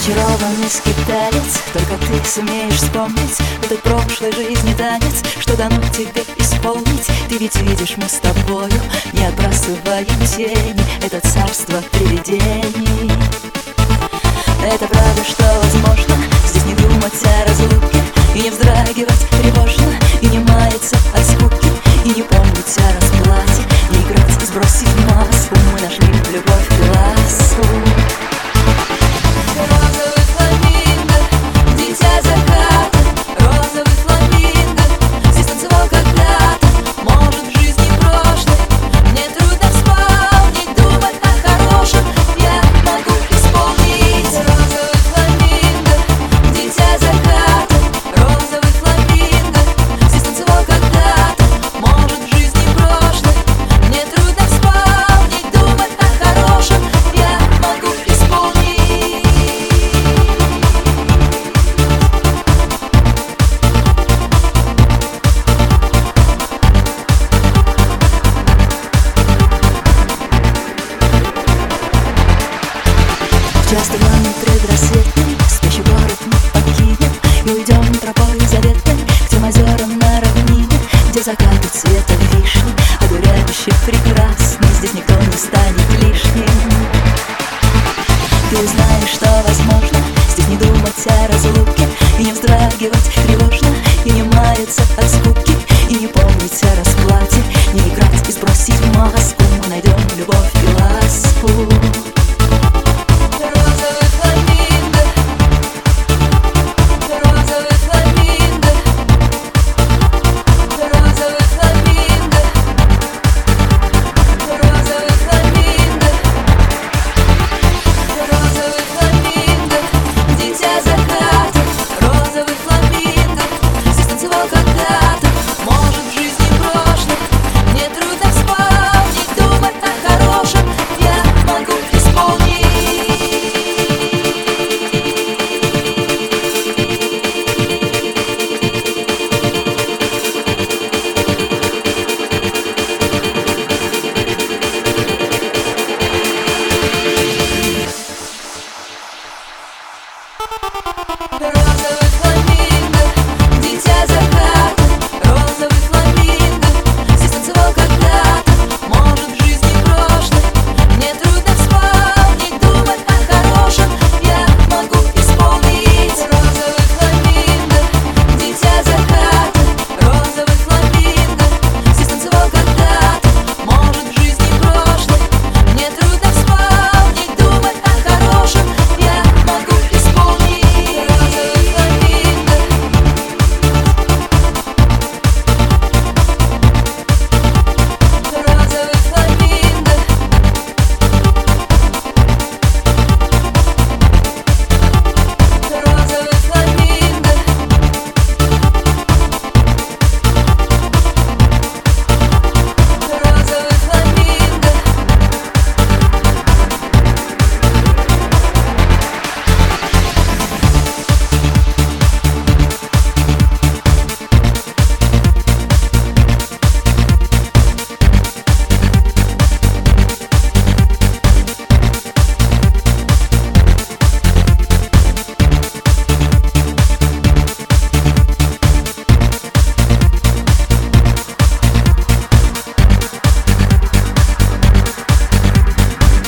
Зачарованный скиталец, только ты сумеешь вспомнить этот прошлой жизни танец, что дано тебе исполнить. Ты ведь видишь, мы с тобою не отбрасываем тени, это царство привидений. Это правда, что возможно здесь не думать о разлуке и не вздрагивать тревожно, и не маяться от скуки, и не помнить о расплате, не играть и сбросить маску. Мы нашли любовь к ласку. Розовый фламинго, дитя заката, розовый фламинго, здесь танцевал когда-то, может, в жизни прошлой. Мне трудно вспомнить, думать о хорошем я могу исполнить. Розовый фламинго, дитя заката, розовый фламинго, здесь танцевал когда-то, может, в жизни прошлой. Мне трудно вспомнить, думать о хорошем я могу исполнить. Часто туманный предрассветный, спящий город мы покинем и уйдем тропой заветной к тем озерам на равнине, где закаты цвета вишни, одуряюще прекрасны. Здесь никто не станет лишним. Ты узнаешь, что возможно здесь не думать о разлуке и не вздрагивать тревожно, и не маяться от скуки, и не помнить о расплате, не играть и сбросить маску.